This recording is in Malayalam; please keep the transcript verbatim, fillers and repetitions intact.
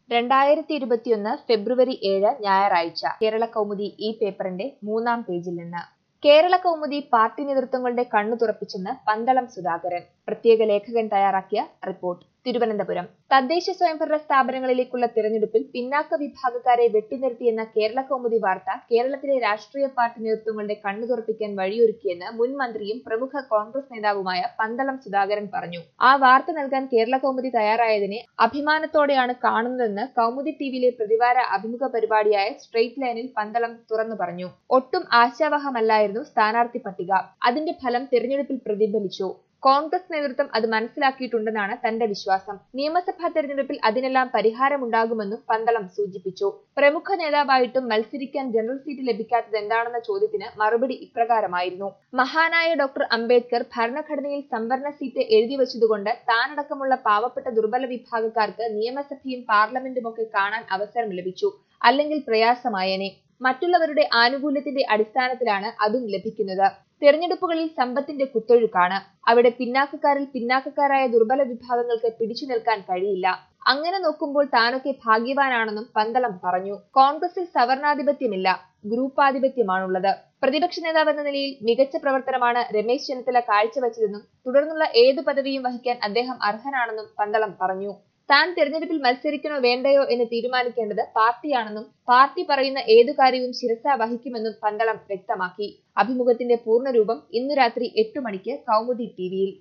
രണ്ടായിരത്തി ഇരുപത്തിയൊന്ന് ഫെബ്രുവരി ഏഴ് ഞായറാഴ്ച കേരള കൗമുദി ഈ പേപ്പറിന്റെ മൂന്നാം പേജിൽ നിന്ന് കേരള കൗമുദി പാർട്ടി നേതൃത്വങ്ങളുടെ കണ്ണു തുറപ്പിച്ചെന്ന് പന്തളം സുധാകരൻ. പ്രത്യേക ലേഖകൻ തയ്യാറാക്കിയ റിപ്പോർട്ട്. തിരുവനന്തപുരം തദ്ദേശ സ്വയംഭരണ സ്ഥാപനങ്ങളിലേക്കുള്ള തിരഞ്ഞെടുപ്പിൽ പിന്നാക്ക വിഭാഗക്കാരെ വെട്ടിനിർത്തിയെന്ന കേരള കൗമുദി വാർത്ത കേരളത്തിലെ രാഷ്ട്രീയ പാർട്ടി നേതൃത്വങ്ങളുടെ കണ്ണു തുറപ്പിക്കാൻ വഴിയൊരുക്കിയെന്ന് മുൻ മന്ത്രിയും പ്രമുഖ കോൺഗ്രസ് നേതാവുമായ പന്തളം സുധാകരൻ പറഞ്ഞു. ആ വാർത്ത നൽകാൻ കേരള കൗമുദി തയ്യാറായതിനെ അഭിമാനത്തോടെയാണ് കാണുന്നതെന്ന് കൗമുദി ടിവിയിലെ പ്രതിവാര അഭിമുഖ പരിപാടിയായ സ്ട്രെയിറ്റ് ലൈനിൽ പന്തളം തുറന്നു പറഞ്ഞു. ഒട്ടും ആശാവഹമല്ലായിരുന്നു സ്ഥാനാർത്ഥി പട്ടിക. അതിന്റെ ഫലം തിരഞ്ഞെടുപ്പിൽ പ്രതിഫലിച്ചു. കോൺഗ്രസ് നേതൃത്വം അത് മനസ്സിലാക്കിയിട്ടുണ്ടെന്നാണ് തന്റെ വിശ്വാസം. നിയമസഭാ തെരഞ്ഞെടുപ്പിൽ അതിനെല്ലാം പരിഹാരമുണ്ടാകുമെന്നും പന്തളം സൂചിപ്പിച്ചു. പ്രമുഖ നേതാവായിട്ടും മത്സരിക്കാൻ ജനറൽ സീറ്റ് ലഭിക്കാത്തത് എന്താണെന്ന ചോദ്യത്തിന് മറുപടി ഇപ്രകാരമായിരുന്നു. മഹാനായ ഡോക്ടർ അംബേദ്കർ ഭരണഘടനയിൽ സംവരണ സീറ്റ് എഴുതിവച്ചതുകൊണ്ട് താനടക്കമുള്ള പാവപ്പെട്ട ദുർബല വിഭാഗക്കാർക്ക് നിയമസഭയും പാർലമെന്റുമൊക്കെ കാണാൻ അവസരം ലഭിച്ചു. അല്ലെങ്കിൽ പ്രയാസമായേനെ. മറ്റുള്ളവരുടെ ആനുകൂല്യത്തിന്റെ അടിസ്ഥാനത്തിലാണ് അതും ലഭിക്കുന്നത്. തെരഞ്ഞെടുപ്പുകളിൽ സമ്പത്തിന്റെ കുത്തൊഴുക്കാണ്. അവിടെ പിന്നാക്കക്കാരിൽ പിന്നാക്കക്കാരായ ദുർബല വിഭാഗങ്ങൾക്ക് പിടിച്ചു നിൽക്കാൻ കഴിയില്ല. അങ്ങനെ നോക്കുമ്പോൾ താനൊക്കെ ഭാഗ്യവാനാണെന്നും പന്തളം പറഞ്ഞു. കോൺഗ്രസിൽ സവർണാധിപത്യമില്ല, ഗ്രൂപ്പാധിപത്യമാണുള്ളത്. പ്രതിപക്ഷ നേതാവെന്ന നിലയിൽ മികച്ച പ്രവർത്തനമാണ് രമേശ് ചെന്നിത്തല കാഴ്ചവെച്ചതെന്നും തുടർന്നുള്ള ഏതു പദവിയും വഹിക്കാൻ അദ്ദേഹം അർഹനാണെന്നും പന്തളം പറഞ്ഞു. താൻ തെരഞ്ഞെടുപ്പിൽ മത്സരിക്കണോ വേണ്ടയോ എന്ന് തീരുമാനിക്കേണ്ടത് പാർട്ടിയാണെന്നും പാർട്ടി പറയുന്ന ഏതു കാര്യവും ശിരസാ വഹിക്കുമെന്നും പന്തളം വ്യക്തമാക്കി. അഭിമുഖത്തിന്റെ പൂർണ്ണരൂപം ഇന്നു രാത്രി എട്ടു മണിക്ക് കൗമുദി ടിവിയിൽ.